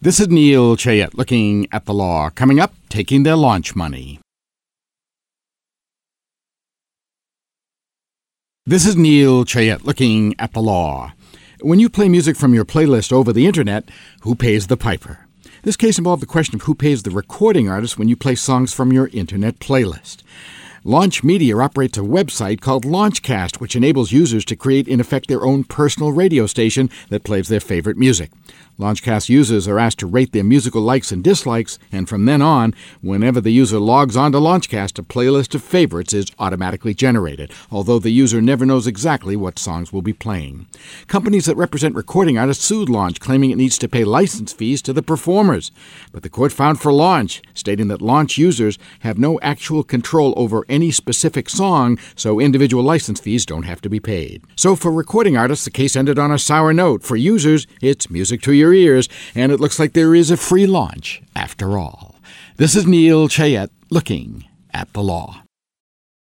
This is Neil Chayette looking at the law. Coming up, taking their launch money. This is Neil Chayette looking at the law. When you play music from your playlist over the internet, who pays the piper? This case involved the question of who pays the recording artist when you play songs from your internet playlist. Launch Media operates a website called Launchcast, which enables users to create, in effect, their own personal radio station that plays their favorite music. Launchcast users are asked to rate their musical likes and dislikes, and from then on, whenever the user logs on to Launchcast, a playlist of favorites is automatically generated, although the user never knows exactly what songs will be playing. Companies that represent recording artists sued Launch, claiming it needs to pay license fees to the performers. But the court found for Launch, stating that Launch users have no actual control over any specific song, so individual license fees don't have to be paid. So for recording artists, the case ended on a sour note. For users, it's music to your ears, and it looks like there is a free launch after all. This is Neil Chayette looking at the law.